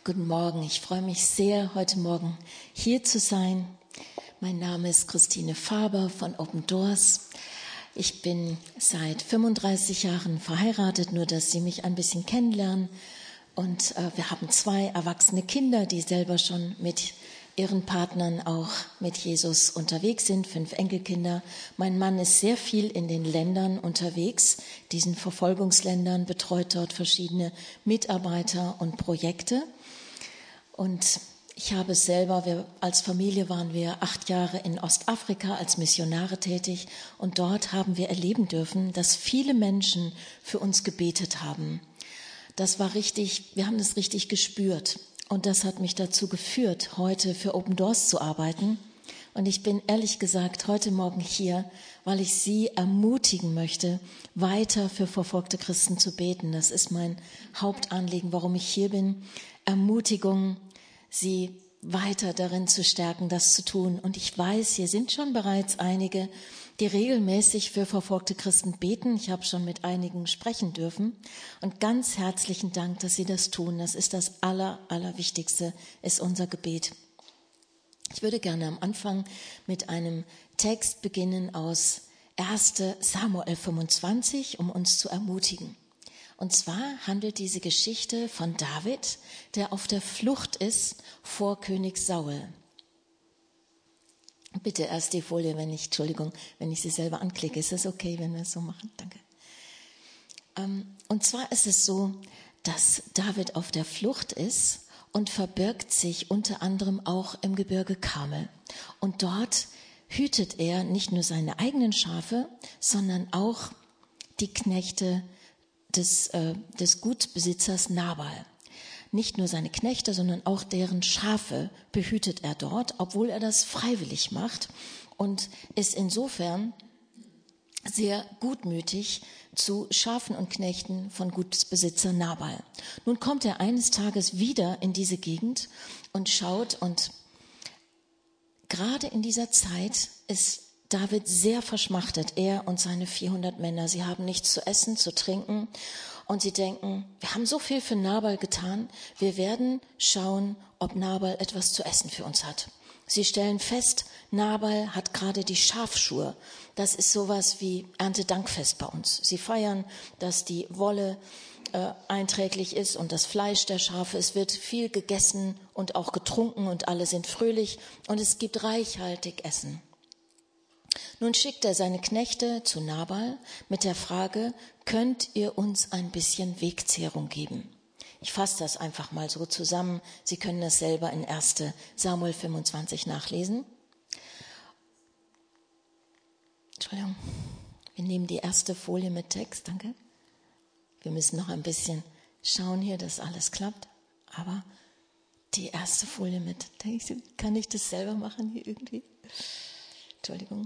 Guten Morgen, ich freue mich sehr, heute Morgen hier zu sein. Mein Name ist Christine Faber von Open Doors. Ich bin seit 35 Jahren verheiratet, nur dass Sie mich ein bisschen kennenlernen. Und wir haben 2 erwachsene Kinder, die selber schon mit ihren Partnern auch mit Jesus unterwegs sind, 5 Enkelkinder. Mein Mann ist sehr viel in den Ländern unterwegs, diesen Verfolgungsländern, betreut dort verschiedene Mitarbeiter und Projekte. Und ich habe selber, als Familie waren wir 8 Jahre in Ostafrika als Missionare tätig und dort haben wir erleben dürfen, dass viele Menschen für uns gebetet haben. Das war richtig, wir haben das richtig gespürt und das hat mich dazu geführt, heute für Open Doors zu arbeiten. Und ich bin ehrlich gesagt heute Morgen hier, weil ich Sie ermutigen möchte, weiter für verfolgte Christen zu beten. Das ist mein Hauptanliegen, warum ich hier bin. Ermutigung, Sie weiter darin zu stärken, das zu tun. Und ich weiß, hier sind schon bereits einige, die regelmäßig für verfolgte Christen beten. Ich habe schon mit einigen sprechen dürfen. Und ganz herzlichen Dank, dass Sie das tun. Das ist das Allerwichtigste, ist unser Gebet. Ich würde gerne am Anfang mit einem Text beginnen aus 1. Samuel 25, um uns zu ermutigen. Und zwar handelt diese Geschichte von David, der auf der Flucht ist vor König Saul. Bitte erst die Folie, wenn ich sie selber anklicke. Ist das okay, wenn wir es so machen? Danke. Und zwar ist es so, dass David auf der Flucht ist und verbirgt sich unter anderem auch im Gebirge Karmel. Und dort hütet er nicht nur seine eigenen Schafe, sondern auch die Knechte des Gutsbesitzers Nabal. Nicht nur seine Knechte, sondern auch deren Schafe behütet er dort, obwohl er das freiwillig macht und ist insofern sehr gutmütig zu Schafen und Knechten von Gutsbesitzer Nabal. Nun kommt er eines Tages wieder in diese Gegend und schaut, und gerade in dieser Zeit ist David sehr verschmachtet, er und seine 400 Männer. Sie haben nichts zu essen, zu trinken und sie denken, wir haben so viel für Nabal getan, wir werden schauen, ob Nabal etwas zu essen für uns hat. Sie stellen fest, Nabal hat gerade die Schafschur. Das ist sowas wie Erntedankfest bei uns. Sie feiern, dass die Wolle einträglich ist und das Fleisch der Schafe. Es wird viel gegessen und auch getrunken und alle sind fröhlich und es gibt reichhaltig Essen. Nun schickt er seine Knechte zu Nabal mit der Frage, könnt ihr uns ein bisschen Wegzehrung geben? Ich fasse das einfach mal so zusammen. Sie können das selber in 1. Samuel 25 nachlesen. Entschuldigung, wir nehmen die erste Folie mit Text, danke. Wir müssen noch ein bisschen schauen hier, dass alles klappt. Aber die erste Folie mit Text, kann ich das selber machen hier irgendwie? Entschuldigung.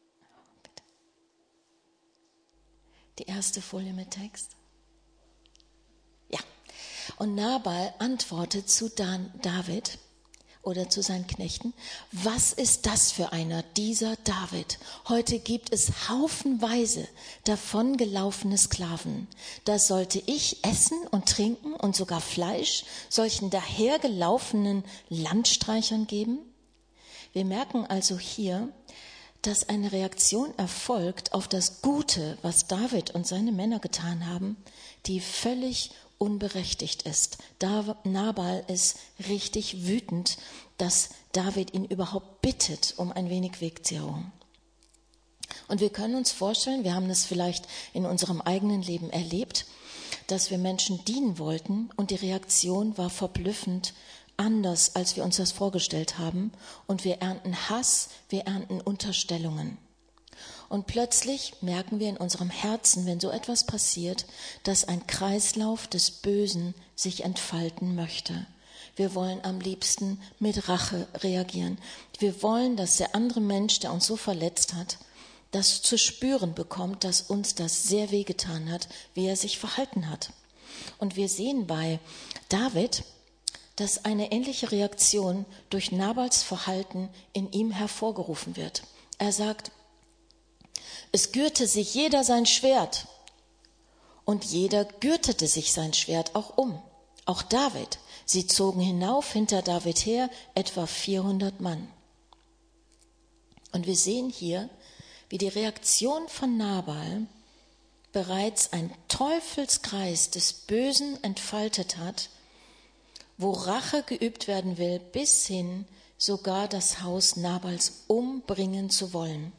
Die erste Folie mit Text. Ja. Und Nabal antwortet zu David oder zu seinen Knechten, was ist das für einer, dieser David? Heute gibt es haufenweise davongelaufene Sklaven. Da sollte ich essen und trinken und sogar Fleisch solchen dahergelaufenen Landstreichern geben? Wir merken also hier, dass eine Reaktion erfolgt auf das Gute, was David und seine Männer getan haben, die völlig unberechtigt ist. Nabal ist richtig wütend, dass David ihn überhaupt bittet um ein wenig Wegzehrung. Und wir können uns vorstellen, wir haben das vielleicht in unserem eigenen Leben erlebt, dass wir Menschen dienen wollten und die Reaktion war verblüffend anders, als wir uns das vorgestellt haben. Und wir ernten Hass, wir ernten Unterstellungen. Und plötzlich merken wir in unserem Herzen, wenn so etwas passiert, dass ein Kreislauf des Bösen sich entfalten möchte. Wir wollen am liebsten mit Rache reagieren. Wir wollen, dass der andere Mensch, der uns so verletzt hat, das zu spüren bekommt, dass uns das sehr wehgetan hat, wie er sich verhalten hat. Und wir sehen bei David, dass eine ähnliche Reaktion durch Nabals Verhalten in ihm hervorgerufen wird. Er sagt, es gürte sich jeder sein Schwert und jeder gürtete sich sein Schwert auch um. Auch David, sie zogen hinauf hinter David her, etwa 400 Mann. Und wir sehen hier, wie die Reaktion von Nabal bereits ein Teufelskreis des Bösen entfaltet hat, wo Rache geübt werden will, bis hin sogar das Haus Nabals umbringen zu wollen.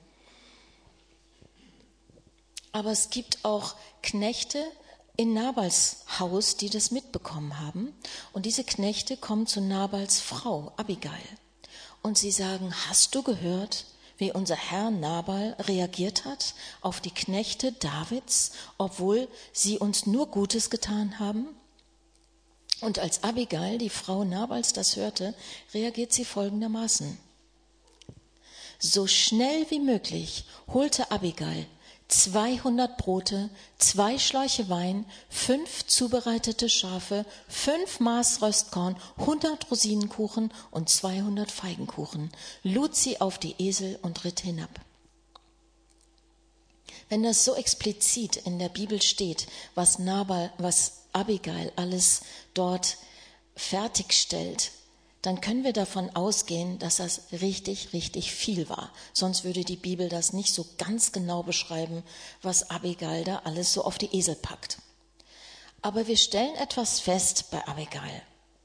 Aber es gibt auch Knechte in Nabals Haus, die das mitbekommen haben. Und diese Knechte kommen zu Nabals Frau Abigail. Und sie sagen, hast du gehört, wie unser Herr Nabal reagiert hat auf die Knechte Davids, obwohl sie uns nur Gutes getan haben? Und als Abigail, die Frau Nabals, das hörte, reagiert sie folgendermaßen. So schnell wie möglich holte Abigail 200 Brote, 2 Schläuche Wein, 5 zubereitete Schafe, 5 Maß Röstkorn, 100 Rosinenkuchen und 200 Feigenkuchen, lud sie auf die Esel und ritt hinab. Wenn das so explizit in der Bibel steht, was Abigail alles dort fertigstellt, dann können wir davon ausgehen, dass das richtig, richtig viel war. Sonst würde die Bibel das nicht so ganz genau beschreiben, was Abigail da alles so auf die Esel packt. Aber wir stellen etwas fest bei Abigail.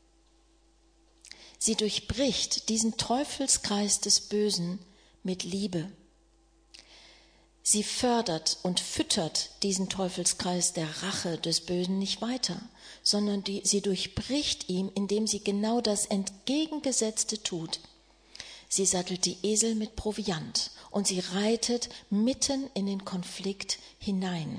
Sie durchbricht diesen Teufelskreis des Bösen mit Liebe. Sie fördert und füttert diesen Teufelskreis der Rache des Bösen nicht weiter, sondern sie durchbricht ihn, indem sie genau das Entgegengesetzte tut. Sie sattelt die Esel mit Proviant und sie reitet mitten in den Konflikt hinein.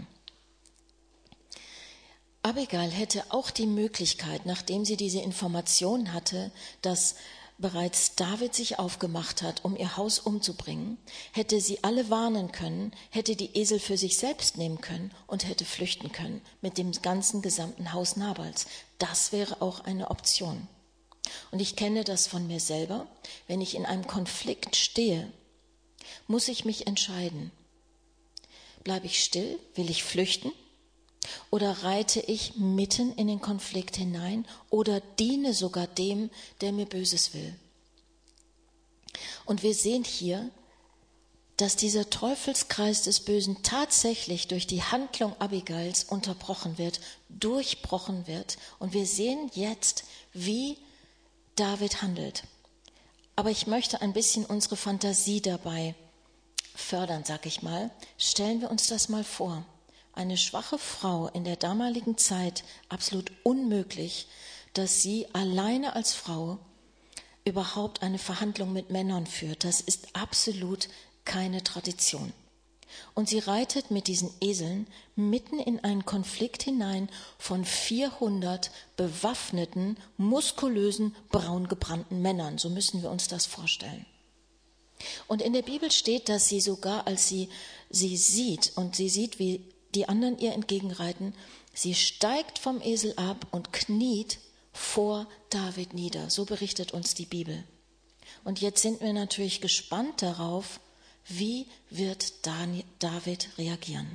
Abigail hätte auch die Möglichkeit, nachdem sie diese Information hatte, dass bereits David sich aufgemacht hat, um ihr Haus umzubringen, hätte sie alle warnen können, hätte die Esel für sich selbst nehmen können und hätte flüchten können mit dem ganzen gesamten Haus Nabals. Das wäre auch eine Option. Und ich kenne das von mir selber. Wenn ich in einem Konflikt stehe, muss ich mich entscheiden. Bleibe ich still? Will ich flüchten? Oder reite ich mitten in den Konflikt hinein oder diene sogar dem, der mir Böses will? Und wir sehen hier, dass dieser Teufelskreis des Bösen tatsächlich durch die Handlung Abigails unterbrochen wird, durchbrochen wird. Und wir sehen jetzt, wie David handelt. Aber ich möchte ein bisschen unsere Fantasie dabei fördern, sag ich mal. Stellen wir uns das mal vor. Eine schwache Frau in der damaligen Zeit, absolut unmöglich, dass sie alleine als Frau überhaupt eine Verhandlung mit Männern führt. Das ist absolut keine Tradition. Und sie reitet mit diesen Eseln mitten in einen Konflikt hinein von 400 bewaffneten, muskulösen, braungebrannten Männern. So müssen wir uns das vorstellen. Und in der Bibel steht, dass sie sogar, als sie sieht, und sie sieht, wie die anderen ihr entgegenreiten, sie steigt vom Esel ab und kniet vor David nieder. So berichtet uns die Bibel. Und jetzt sind wir natürlich gespannt darauf, wie wird David reagieren.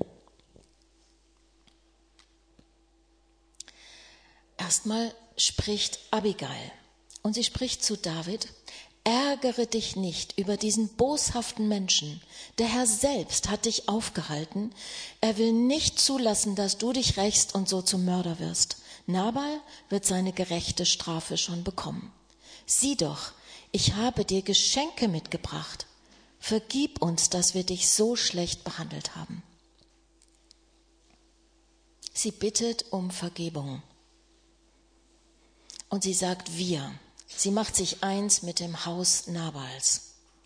Erstmal spricht Abigail und sie spricht zu David: Ärgere dich nicht über diesen boshaften Menschen. Der Herr selbst hat dich aufgehalten. Er will nicht zulassen, dass du dich rächst und so zum Mörder wirst. Nabal wird seine gerechte Strafe schon bekommen. Sieh doch, ich habe dir Geschenke mitgebracht. Vergib uns, dass wir dich so schlecht behandelt haben. Sie bittet um Vergebung. Und sie sagt wir. Sie macht sich eins mit dem Haus Nabals.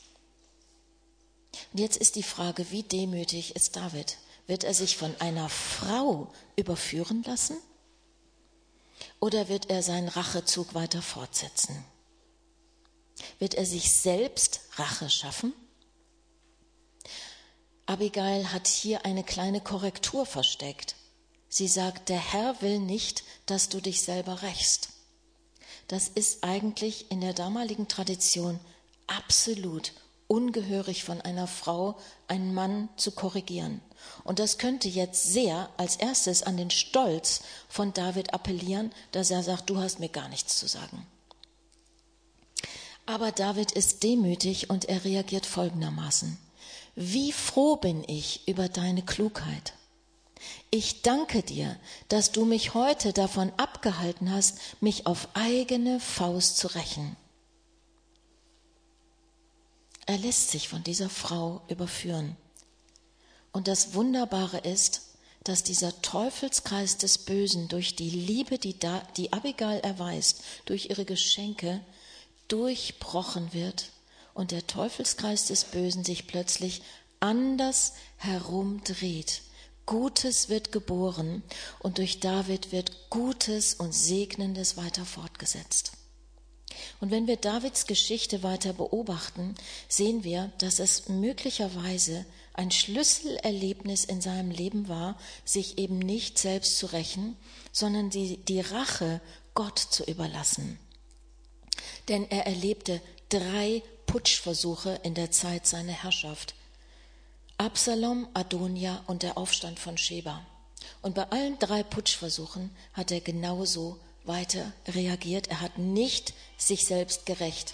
Und jetzt ist die Frage, wie demütig ist David? Wird er sich von einer Frau überführen lassen? Oder wird er seinen Rachezug weiter fortsetzen? Wird er sich selbst Rache schaffen? Abigail hat hier eine kleine Korrektur versteckt. Sie sagt, der Herr will nicht, dass du dich selber rächst. Das ist eigentlich in der damaligen Tradition absolut ungehörig von einer Frau, einen Mann zu korrigieren. Und das könnte jetzt sehr als erstes an den Stolz von David appellieren, dass er sagt, du hast mir gar nichts zu sagen. Aber David ist demütig und er reagiert folgendermaßen: Wie froh bin ich über deine Klugheit. Ich danke dir, dass du mich heute davon abgehalten hast, mich auf eigene Faust zu rächen. Er lässt sich von dieser Frau überführen. Und das Wunderbare ist, dass dieser Teufelskreis des Bösen durch die Liebe, die Abigail erweist, durch ihre Geschenke durchbrochen wird und der Teufelskreis des Bösen sich plötzlich anders herumdreht. Gutes wird geboren und durch David wird Gutes und Segnendes weiter fortgesetzt. Und wenn wir Davids Geschichte weiter beobachten, sehen wir, dass es möglicherweise ein Schlüsselerlebnis in seinem Leben war, sich eben nicht selbst zu rächen, sondern die Rache Gott zu überlassen. Denn er erlebte 3 Putschversuche in der Zeit seiner Herrschaft. Absalom, Adonia und der Aufstand von Sheba. Und bei allen 3 Putschversuchen hat er genauso weiter reagiert. Er hat nicht sich selbst gerächt.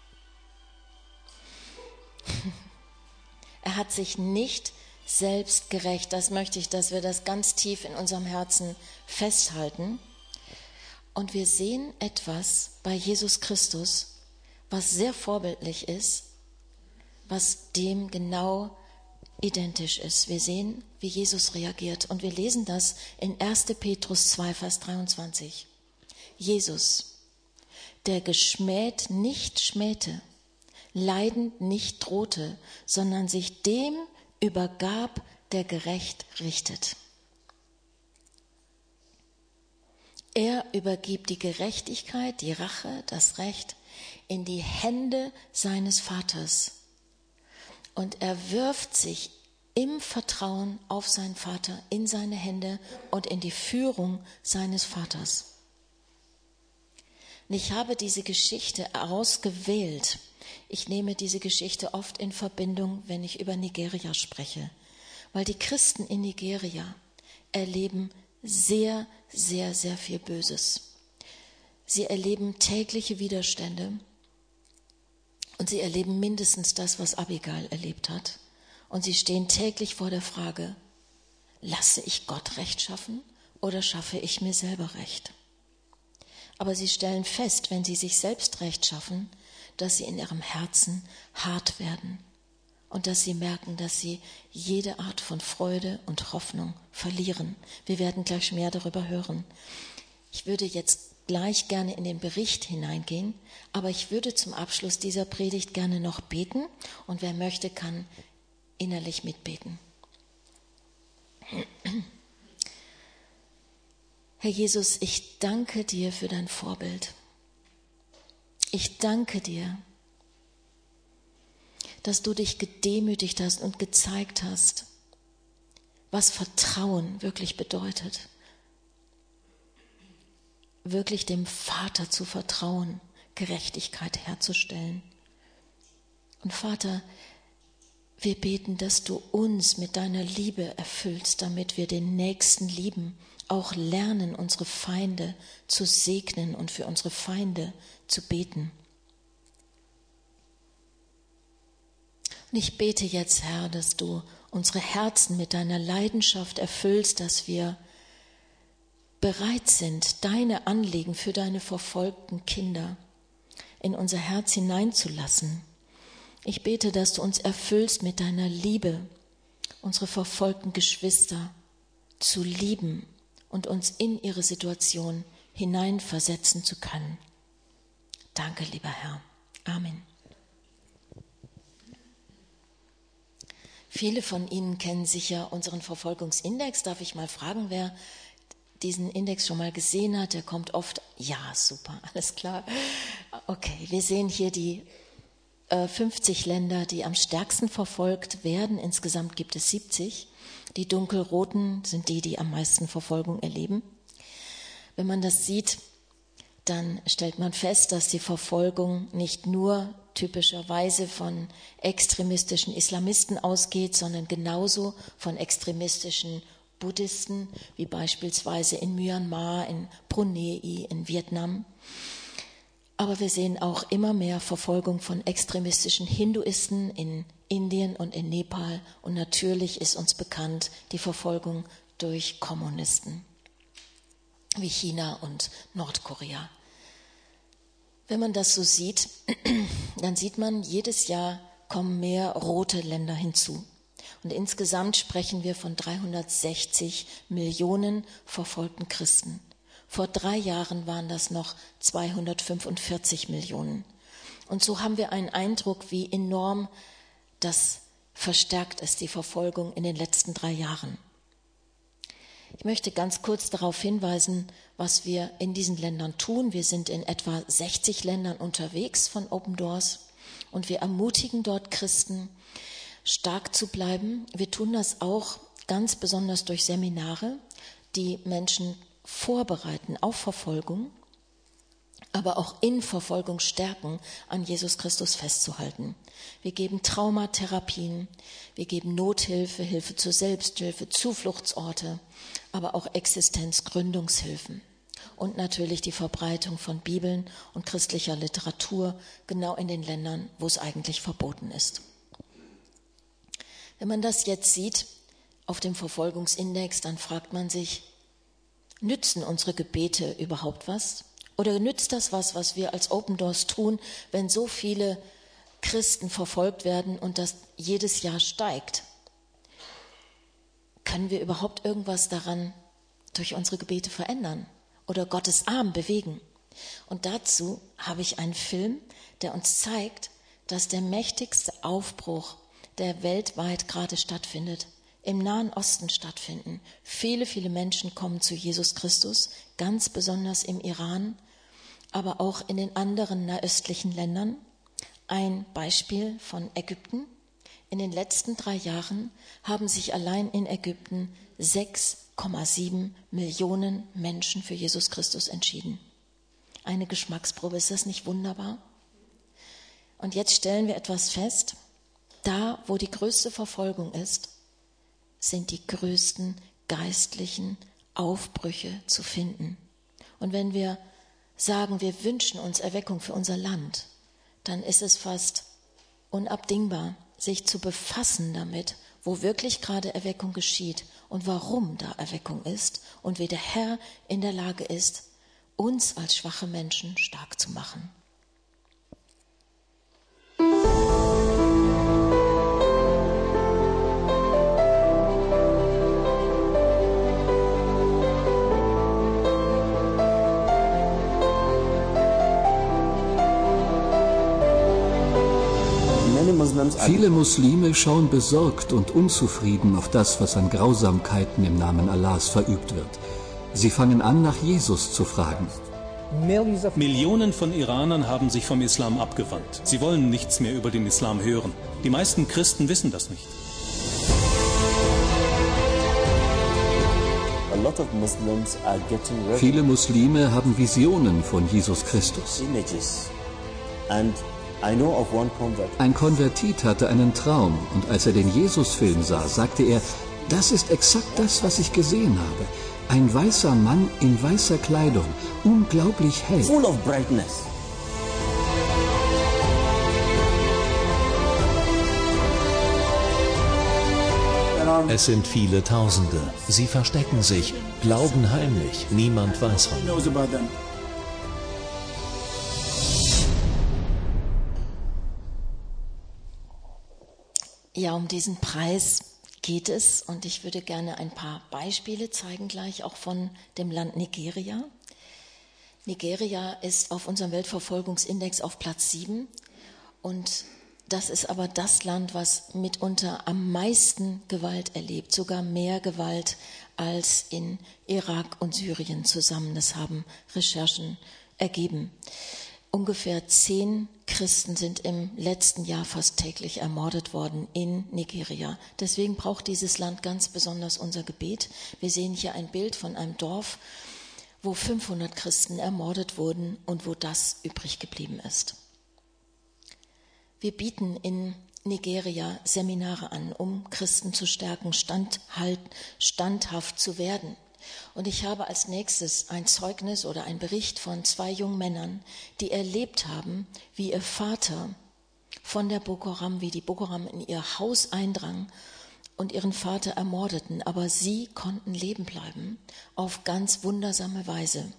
Er hat sich nicht selbst gerächt. Das möchte ich, dass wir das ganz tief in unserem Herzen festhalten. Und wir sehen etwas bei Jesus Christus, was sehr vorbildlich ist, was dem genau identisch ist. Wir sehen, wie Jesus reagiert. Und wir lesen das in 1. Petrus 2, Vers 23. Jesus, der geschmäht nicht schmähte, leidend nicht drohte, sondern sich dem übergab, der gerecht richtet. Er übergibt die Gerechtigkeit, die Rache, das Recht in die Hände seines Vaters. Und er wirft sich im Vertrauen auf seinen Vater, in seine Hände und in die Führung seines Vaters. Und ich habe diese Geschichte ausgewählt. Ich nehme diese Geschichte oft in Verbindung, wenn ich über Nigeria spreche, weil die Christen in Nigeria erleben sehr, sehr, sehr viel Böses. Sie erleben tägliche Widerstände und sie erleben mindestens das, was Abigail erlebt hat. Und sie stehen täglich vor der Frage, lasse ich Gott Recht schaffen oder schaffe ich mir selber Recht? Aber sie stellen fest, wenn sie sich selbst Recht schaffen, dass sie in ihrem Herzen hart werden und dass sie merken, dass sie jede Art von Freude und Hoffnung verlieren. Wir werden gleich mehr darüber hören. Ich würde jetzt gleich gerne in den Bericht hineingehen, aber ich würde zum Abschluss dieser Predigt gerne noch beten und wer möchte, kann innerlich mitbeten. Herr Jesus, ich danke dir für dein Vorbild. Ich danke dir, dass du dich gedemütigt hast und gezeigt hast, was Vertrauen wirklich bedeutet. Wirklich dem Vater zu vertrauen, Gerechtigkeit herzustellen. Und Vater, wir beten, dass du uns mit deiner Liebe erfüllst, damit wir den Nächsten lieben, auch lernen, unsere Feinde zu segnen und für unsere Feinde zu beten. Und ich bete jetzt, Herr, dass du unsere Herzen mit deiner Leidenschaft erfüllst, dass wir bereit sind, deine Anliegen für deine verfolgten Kinder in unser Herz hineinzulassen. Ich bete, dass du uns erfüllst mit deiner Liebe, unsere verfolgten Geschwister zu lieben und uns in ihre Situation hineinversetzen zu können. Danke, lieber Herr. Amen. Viele von Ihnen kennen sicher unseren Verfolgungsindex. Darf ich mal fragen, wer diesen Index schon mal gesehen hat? Der kommt oft. Ja, super, alles klar. Okay, wir sehen hier die 50 Länder, die am stärksten verfolgt werden. Insgesamt gibt es 70. Die dunkelroten sind die am meisten Verfolgung erleben. Wenn man das sieht, dann stellt man fest, dass die Verfolgung nicht nur typischerweise von extremistischen Islamisten ausgeht, sondern genauso von extremistischen Buddhisten, wie beispielsweise in Myanmar, in Brunei, in Vietnam. Aber wir sehen auch immer mehr Verfolgung von extremistischen Hinduisten in Indien und in Nepal. Und natürlich ist uns bekannt die Verfolgung durch Kommunisten wie China und Nordkorea. Wenn man das so sieht, dann sieht man, jedes Jahr kommen mehr rote Länder hinzu. Und insgesamt sprechen wir von 360 Millionen verfolgten Christen. Vor 3 Jahren waren das noch 245 Millionen. Und so haben wir einen Eindruck, wie enorm das verstärkt ist, die Verfolgung in den letzten 3 Jahren. Ich möchte ganz kurz darauf hinweisen, was wir in diesen Ländern tun. Wir sind in etwa 60 Ländern unterwegs von Open Doors und wir ermutigen dort Christen, stark zu bleiben. Wir tun das auch ganz besonders durch Seminare, die Menschen vorbereiten auf Verfolgung, aber auch in Verfolgung stärken, an Jesus Christus festzuhalten. Wir geben Traumatherapien, wir geben Nothilfe, Hilfe zur Selbsthilfe, Zufluchtsorte, aber auch Existenzgründungshilfen. Und natürlich die Verbreitung von Bibeln und christlicher Literatur, genau in den Ländern, wo es eigentlich verboten ist. Wenn man das jetzt sieht auf dem Verfolgungsindex, dann fragt man sich, nützen unsere Gebete überhaupt was? Oder nützt das was wir als Open Doors tun, wenn so viele Christen verfolgt werden und das jedes Jahr steigt? Können wir überhaupt irgendwas daran durch unsere Gebete verändern oder Gottes Arm bewegen? Und dazu habe ich einen Film, der uns zeigt, dass der mächtigste Aufbruch, der weltweit gerade stattfindet, im Nahen Osten stattfinden. Viele, viele Menschen kommen zu Jesus Christus, ganz besonders im Iran, aber auch in den anderen nahöstlichen Ländern. Ein Beispiel von Ägypten. In den letzten 3 Jahren haben sich allein in Ägypten 6,7 Millionen Menschen für Jesus Christus entschieden. Eine Geschmacksprobe, ist das nicht wunderbar? Und jetzt stellen wir etwas fest. Da, wo die größte Verfolgung ist, sind die größten geistlichen Aufbrüche zu finden. Und wenn wir sagen, wir wünschen uns Erweckung für unser Land, dann ist es fast unabdingbar, sich zu befassen damit, wo wirklich gerade Erweckung geschieht und warum da Erweckung ist und wie der Herr in der Lage ist, uns als schwache Menschen stark zu machen. Viele Muslime schauen besorgt und unzufrieden auf das, was an Grausamkeiten im Namen Allahs verübt wird. Sie fangen an, nach Jesus zu fragen. Millionen von Iranern haben sich vom Islam abgewandt. Sie wollen nichts mehr über den Islam hören. Die meisten Christen wissen das nicht. Viele Muslime haben Visionen von Jesus Christus. Ein Konvertit hatte einen Traum und als er den Jesus-Film sah, sagte er, das ist exakt das, was ich gesehen habe. Ein weißer Mann in weißer Kleidung, unglaublich hell. Full of brightness. Es sind viele Tausende. Sie verstecken sich, glauben heimlich, niemand weiß von ihnen. Ja, um diesen Preis geht es und ich würde gerne ein paar Beispiele zeigen gleich auch von dem Land Nigeria. Nigeria ist auf unserem Weltverfolgungsindex auf Platz 7 und das ist aber das Land, was mitunter am meisten Gewalt erlebt, sogar mehr Gewalt als in Irak und Syrien zusammen. Das haben Recherchen ergeben. Ungefähr 10 Christen sind im letzten Jahr fast täglich ermordet worden in Nigeria. Deswegen braucht dieses Land ganz besonders unser Gebet. Wir sehen hier ein Bild von einem Dorf, wo 500 Christen ermordet wurden und wo das übrig geblieben ist. Wir bieten in Nigeria Seminare an, um Christen zu stärken, standhaft zu werden. Und ich habe als nächstes ein Zeugnis oder einen Bericht von 2 jungen Männern, die erlebt haben, wie ihr Vater von der Boko Haram, wie die Boko Haram in ihr Haus eindrang und ihren Vater ermordeten, aber sie konnten leben bleiben auf ganz wundersame Weise.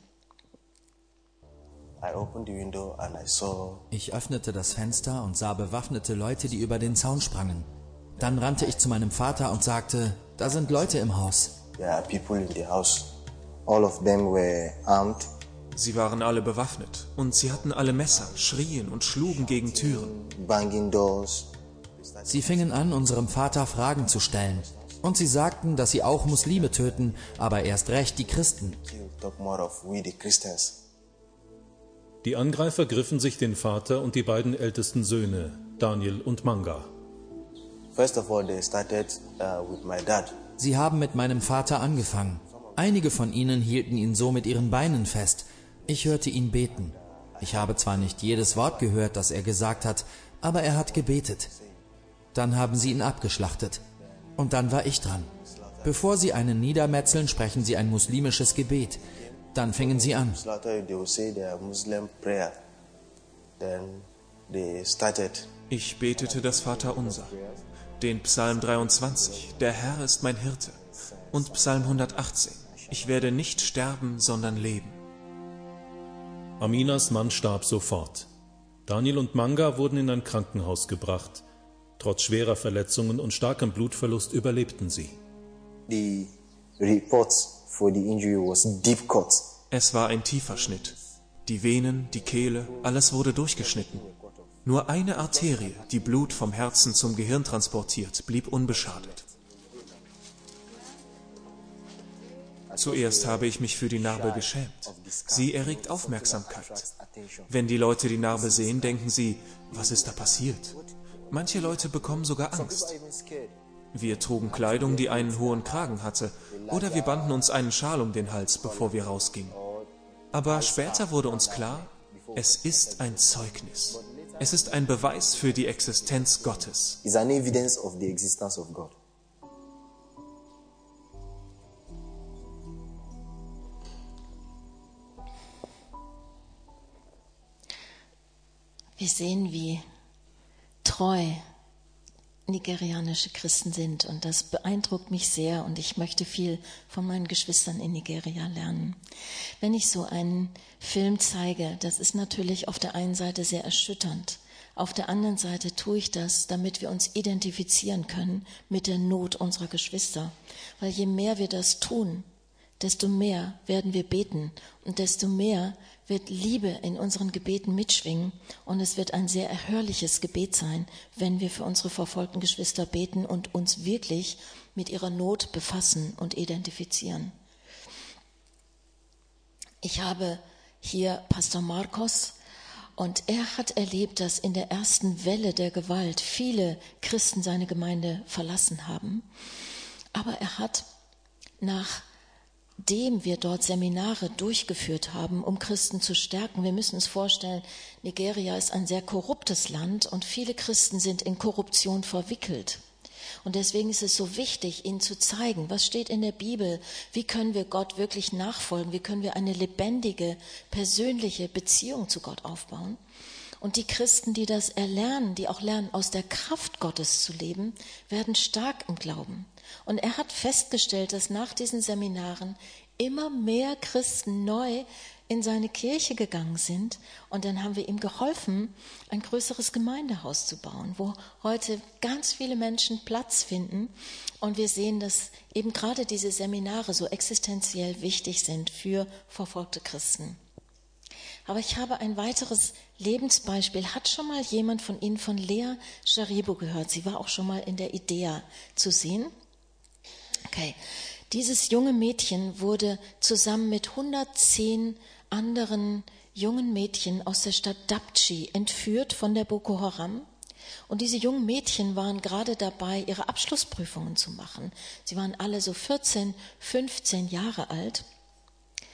Ich öffnete das Fenster und sah bewaffnete Leute, die über den Zaun sprangen. Dann rannte ich zu meinem Vater und sagte, da sind Leute im Haus. Sie waren alle bewaffnet und sie hatten alle Messer, schrien und schlugen gegen Türen. Sie fingen an, unserem Vater Fragen zu stellen. Und sie sagten, dass sie auch Muslime töten, aber erst recht die Christen. Die Angreifer griffen sich den Vater und die beiden ältesten Söhne, Daniel und Manga. Sie haben mit meinem Vater angefangen. Einige von ihnen hielten ihn so mit ihren Beinen fest. Ich hörte ihn beten. Ich habe zwar nicht jedes Wort gehört, das er gesagt hat, aber er hat gebetet. Dann haben sie ihn abgeschlachtet. Und dann war ich dran. Bevor sie einen niedermetzeln, sprechen sie ein muslimisches Gebet. Dann fingen sie an. Ich betete das Vaterunser, den Psalm 23, der Herr ist mein Hirte, und Psalm 118, ich werde nicht sterben, sondern leben. Aminas Mann starb sofort. Daniel und Manga wurden in ein Krankenhaus gebracht. Trotz schwerer Verletzungen und starkem Blutverlust überlebten sie. Es war ein tiefer Schnitt. Die Venen, die Kehle, alles wurde durchgeschnitten. Nur eine Arterie, die Blut vom Herzen zum Gehirn transportiert, blieb unbeschadet. Zuerst habe ich mich für die Narbe geschämt. Sie erregt Aufmerksamkeit. Wenn die Leute die Narbe sehen, denken sie, was ist da passiert? Manche Leute bekommen sogar Angst. Wir trugen Kleidung, die einen hohen Kragen hatte, oder wir banden uns einen Schal um den Hals, bevor wir rausgingen. Aber später wurde uns klar, es ist ein Zeugnis. Es ist ein Beweis für die Existenz Gottes. Wir sehen, wie treu nigerianische Christen sind und das beeindruckt mich sehr und ich möchte viel von meinen Geschwistern in Nigeria lernen. Wenn ich so einen Film zeige, das ist natürlich auf der einen Seite sehr erschütternd, auf der anderen Seite tue ich das, damit wir uns identifizieren können mit der Not unserer Geschwister, weil je mehr wir das tun, desto mehr werden wir beten und desto mehr wird Liebe in unseren Gebeten mitschwingen und es wird ein sehr erhörliches Gebet sein, wenn wir für unsere verfolgten Geschwister beten und uns wirklich mit ihrer Not befassen und identifizieren. Ich habe hier Pastor Marcos und er hat erlebt, dass in der ersten Welle der Gewalt viele Christen seine Gemeinde verlassen haben, aber er hat nachdem wir dort Seminare durchgeführt haben, um Christen zu stärken. Wir müssen uns vorstellen, Nigeria ist ein sehr korruptes Land und viele Christen sind in Korruption verwickelt. Und deswegen ist es so wichtig, ihnen zu zeigen, was steht in der Bibel, wie können wir Gott wirklich nachfolgen, wie können wir eine lebendige, persönliche Beziehung zu Gott aufbauen. Und die Christen, die das erlernen, die auch lernen, aus der Kraft Gottes zu leben, werden stark im Glauben. Und er hat festgestellt, dass nach diesen Seminaren immer mehr Christen neu in seine Kirche gegangen sind. Und dann haben wir ihm geholfen, ein größeres Gemeindehaus zu bauen, wo heute ganz viele Menschen Platz finden. Und wir sehen, dass eben gerade diese Seminare so existenziell wichtig sind für verfolgte Christen. Aber ich habe ein weiteres Lebensbeispiel. Hat schon mal jemand von Ihnen von Lea Sharibu gehört? Sie war auch schon mal in der IDEA zu sehen. Okay, dieses junge Mädchen wurde zusammen mit 110 anderen jungen Mädchen aus der Stadt Dapchi entführt von der Boko Haram. Und diese jungen Mädchen waren gerade dabei, ihre Abschlussprüfungen zu machen. Sie waren alle so 14, 15 Jahre alt.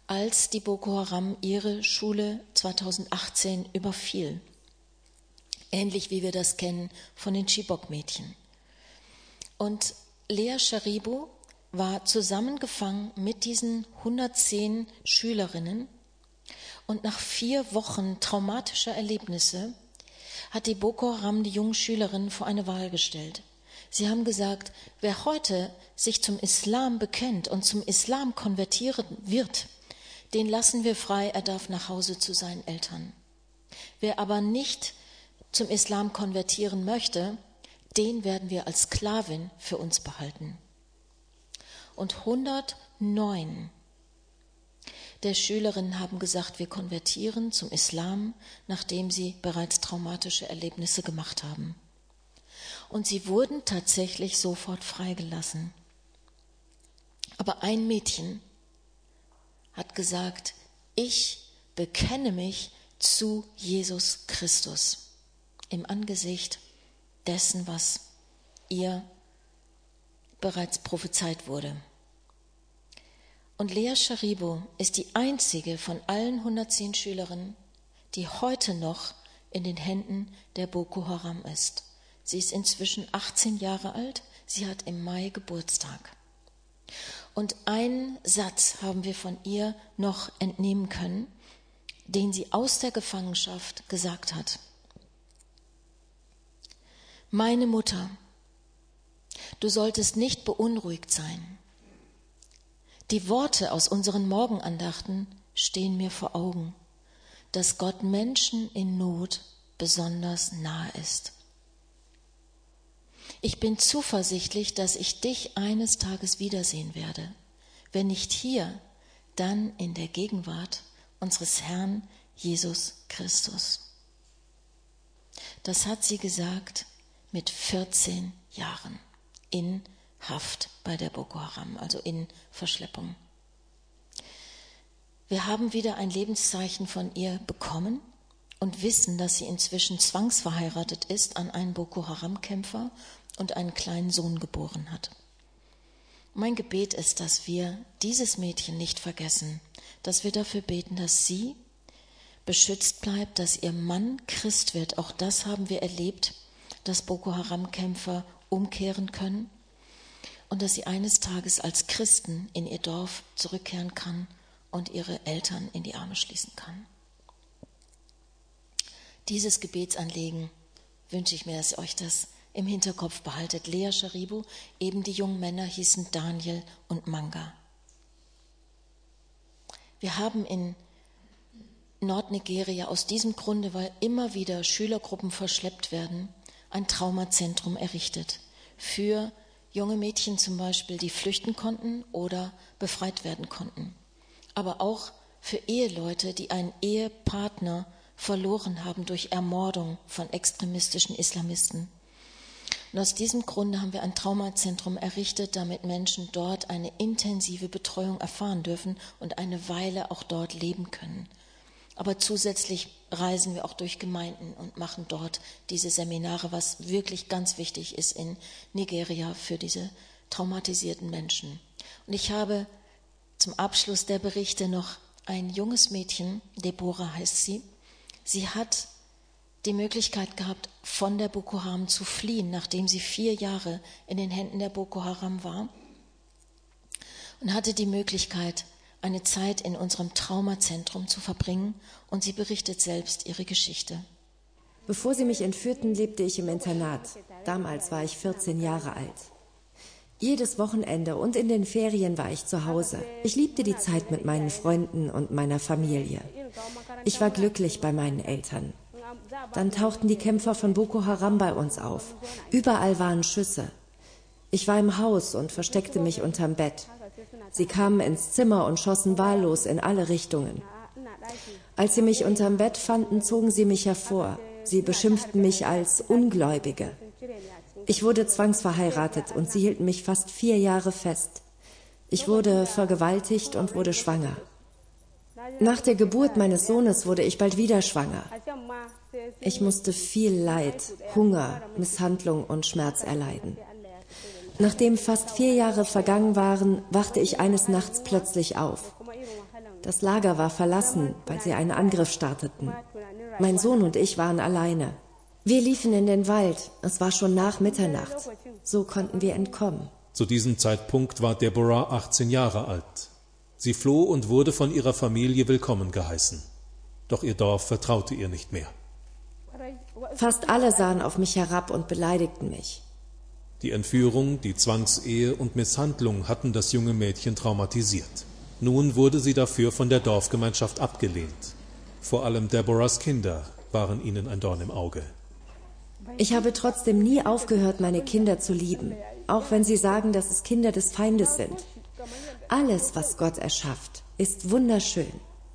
als die Boko Haram ihre Schule 2018 überfiel. Ähnlich wie wir das kennen von den Chibok-Mädchen. Und Lea Sharibu war zusammengefangen mit diesen 110 Schülerinnen. Und nach 4 Wochen traumatischer Erlebnisse hat die Boko Haram die jungen Schülerinnen vor eine Wahl gestellt. Sie haben gesagt, wer heute sich zum Islam bekennt und zum Islam konvertieren wird, den lassen wir frei, er darf nach Hause zu seinen Eltern. Wer aber nicht zum Islam konvertieren möchte, den werden wir als Sklavin für uns behalten. Und 109 der Schülerinnen haben gesagt, wir konvertieren zum Islam, nachdem sie bereits traumatische Erlebnisse gemacht haben. Und sie wurden tatsächlich sofort freigelassen. Aber ein Mädchen hat gesagt, ich bekenne mich zu Jesus Christus im Angesicht dessen, was ihr bereits prophezeit wurde. Und Lea Sharibu ist die einzige von allen 110 Schülerinnen, die heute noch in den Händen der Boko Haram ist. Sie ist inzwischen 18 Jahre alt, sie hat im Mai Geburtstag. Und einen Satz haben wir von ihr noch entnehmen können, den sie aus der Gefangenschaft gesagt hat. Meine Mutter, du solltest nicht beunruhigt sein. Die Worte aus unseren Morgenandachten stehen mir vor Augen, dass Gott Menschen in Not besonders nahe ist. Ich bin zuversichtlich, dass ich dich eines Tages wiedersehen werde, wenn nicht hier, dann in der Gegenwart unseres Herrn Jesus Christus. Das hat sie gesagt mit 14 Jahren in Haft bei der Boko Haram, also in Verschleppung. Wir haben wieder ein Lebenszeichen von ihr bekommen und wissen, dass sie inzwischen zwangsverheiratet ist an einen Boko Haram-Kämpfer und einen kleinen Sohn geboren hat. Mein Gebet ist, dass wir dieses Mädchen nicht vergessen, dass wir dafür beten, dass sie beschützt bleibt, dass ihr Mann Christ wird. Auch das haben wir erlebt, dass Boko Haram-Kämpfer umkehren können und dass sie eines Tages als Christen in ihr Dorf zurückkehren kann und ihre Eltern in die Arme schließen kann. Dieses Gebetsanliegen wünsche ich mir, dass ihr euch das im Hinterkopf behaltet. Lea Sharibu, eben die jungen Männer hießen Daniel und Manga. Wir haben in Nordnigeria aus diesem Grunde, weil immer wieder Schülergruppen verschleppt werden, ein Traumazentrum errichtet für junge Mädchen zum Beispiel, die flüchten konnten oder befreit werden konnten. Aber auch für Eheleute, die einen Ehepartner verloren haben durch Ermordung von extremistischen Islamisten. Und aus diesem Grunde haben wir ein Traumazentrum errichtet, damit Menschen dort eine intensive Betreuung erfahren dürfen und eine Weile auch dort leben können. Aber zusätzlich reisen wir auch durch Gemeinden und machen dort diese Seminare, was wirklich ganz wichtig ist in Nigeria für diese traumatisierten Menschen. Und ich habe zum Abschluss der Berichte noch ein junges Mädchen, Deborah heißt sie. Sie hat die Möglichkeit gehabt, von der Boko Haram zu fliehen, nachdem sie 4 Jahre in den Händen der Boko Haram war, und hatte die Möglichkeit, eine Zeit in unserem Traumazentrum zu verbringen, und sie berichtet selbst ihre Geschichte. Bevor sie mich entführten, lebte ich im Internat. Damals war ich 14 Jahre alt. Jedes Wochenende und in den Ferien war ich zu Hause. Ich liebte die Zeit mit meinen Freunden und meiner Familie. Ich war glücklich bei meinen Eltern. Dann tauchten die Kämpfer von Boko Haram bei uns auf. Überall waren Schüsse. Ich war im Haus und versteckte mich unterm Bett. Sie kamen ins Zimmer und schossen wahllos in alle Richtungen. Als sie mich unterm Bett fanden, zogen sie mich hervor. Sie beschimpften mich als Ungläubige. Ich wurde zwangsverheiratet und sie hielten mich fast 4 Jahre fest. Ich wurde vergewaltigt und wurde schwanger. Nach der Geburt meines Sohnes wurde ich bald wieder schwanger. Ich musste viel Leid, Hunger, Misshandlung und Schmerz erleiden. Nachdem fast 4 Jahre vergangen waren, wachte ich eines Nachts plötzlich auf. Das Lager war verlassen, weil sie einen Angriff starteten. Mein Sohn und ich waren alleine. Wir liefen in den Wald. Es war schon nach Mitternacht. So konnten wir entkommen. Zu diesem Zeitpunkt war Deborah 18 Jahre alt. Sie floh und wurde von ihrer Familie willkommen geheißen. Doch ihr Dorf vertraute ihr nicht mehr. Fast alle sahen auf mich herab und beleidigten mich. Die Entführung, die Zwangsehe und Misshandlung hatten das junge Mädchen traumatisiert. Nun wurde sie dafür von der Dorfgemeinschaft abgelehnt. Vor allem Deborahs Kinder waren ihnen ein Dorn im Auge. Ich habe trotzdem nie aufgehört, meine Kinder zu lieben, auch wenn sie sagen, dass es Kinder des Feindes sind. Alles, was Gott erschafft, ist wunderschön.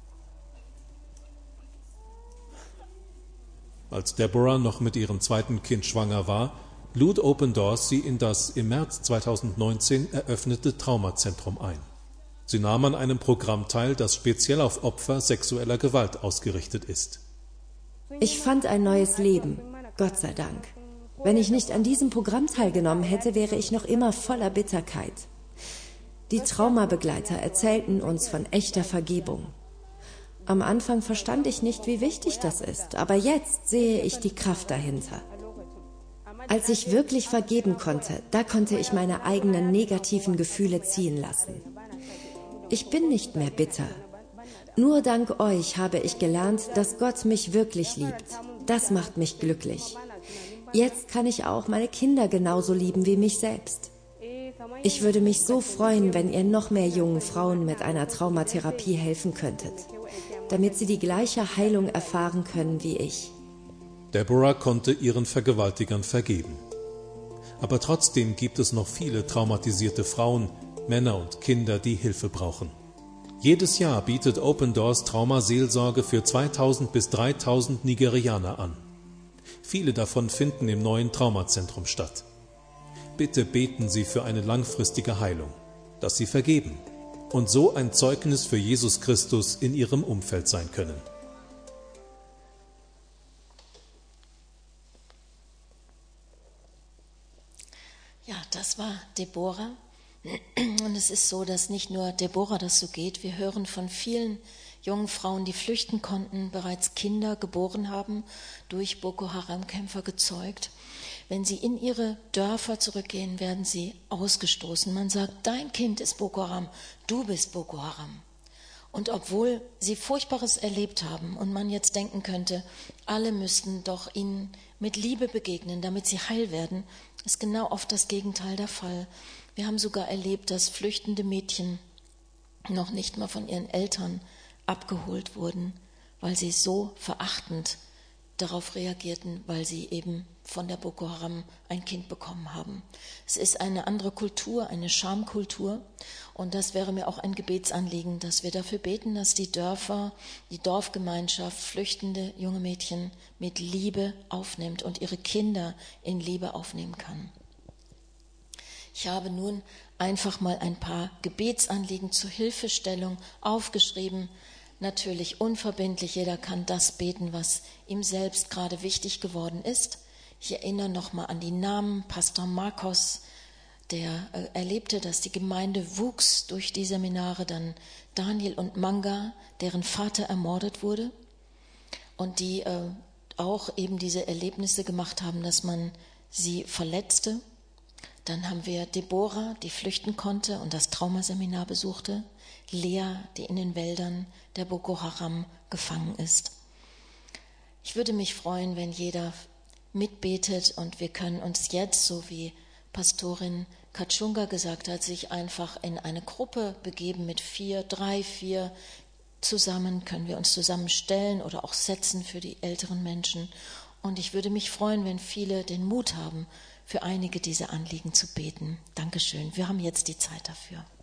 Als Deborah noch mit ihrem zweiten Kind schwanger war, lud Open Doors sie in das im März 2019 eröffnete Traumazentrum ein. Sie nahm an einem Programm teil, das speziell auf Opfer sexueller Gewalt ausgerichtet ist. Ich fand ein neues Leben, Gott sei Dank. Wenn ich nicht an diesem Programm teilgenommen hätte, wäre ich noch immer voller Bitterkeit. Die Traumabegleiter erzählten uns von echter Vergebung. Am Anfang verstand ich nicht, wie wichtig das ist, aber jetzt sehe ich die Kraft dahinter. Als ich wirklich vergeben konnte, da konnte ich meine eigenen negativen Gefühle ziehen lassen. Ich bin nicht mehr bitter. Nur dank euch habe ich gelernt, dass Gott mich wirklich liebt. Das macht mich glücklich. Jetzt kann ich auch meine Kinder genauso lieben wie mich selbst. Ich würde mich so freuen, wenn ihr noch mehr jungen Frauen mit einer Traumatherapie helfen könntet, damit sie die gleiche Heilung erfahren können wie ich. Deborah konnte ihren Vergewaltigern vergeben. Aber trotzdem gibt es noch viele traumatisierte Frauen, Männer und Kinder, die Hilfe brauchen. Jedes Jahr bietet Open Doors Traumaseelsorge für 2000 bis 3000 Nigerianer an. Viele davon finden im neuen Traumazentrum statt. Bitte beten Sie für eine langfristige Heilung, dass Sie vergeben und so ein Zeugnis für Jesus Christus in Ihrem Umfeld sein können. Ja, das war Deborah. Und es ist so, dass nicht nur Deborah das so geht. Wir hören von vielen jungen Frauen, die flüchten konnten, bereits Kinder geboren haben, durch Boko Haram-Kämpfer gezeugt. Wenn sie in ihre Dörfer zurückgehen, werden sie ausgestoßen. Man sagt, dein Kind ist Boko Haram, du bist Boko Haram. Und obwohl sie Furchtbares erlebt haben und man jetzt denken könnte, alle müssten doch ihnen mit Liebe begegnen, damit sie heil werden, ist genau oft das Gegenteil der Fall. Wir haben sogar erlebt, dass flüchtende Mädchen noch nicht mal von ihren Eltern abgeholt wurden, weil sie so verachtend darauf reagierten, weil sie eben von der Boko Haram ein Kind bekommen haben. Es ist eine andere Kultur, eine Schamkultur, und das wäre mir auch ein Gebetsanliegen, dass wir dafür beten, dass die Dörfer, die Dorfgemeinschaft flüchtende junge Mädchen mit Liebe aufnimmt und ihre Kinder in Liebe aufnehmen kann. Ich habe nun einfach mal ein paar Gebetsanliegen zur Hilfestellung aufgeschrieben. Natürlich unverbindlich, jeder kann das beten, was ihm selbst gerade wichtig geworden ist. Ich erinnere nochmal an die Namen. Pastor Marcos, der erlebte, dass die Gemeinde wuchs durch die Seminare. Dann Daniel und Manga, deren Vater ermordet wurde und die auch eben diese Erlebnisse gemacht haben, dass man sie verletzte. Dann haben wir Deborah, die flüchten konnte und das Traumaseminar besuchte. Lea, die in den Wäldern der Boko Haram gefangen ist. Ich würde mich freuen, wenn jeder mitbetet, und wir können uns jetzt, so wie Pastorin Kachunga gesagt hat, sich einfach in eine Gruppe begeben mit 3, 4 zusammen, können wir uns zusammenstellen oder auch setzen für die älteren Menschen. Und ich würde mich freuen, wenn viele den Mut haben, für einige dieser Anliegen zu beten. Dankeschön. Wir haben jetzt die Zeit dafür.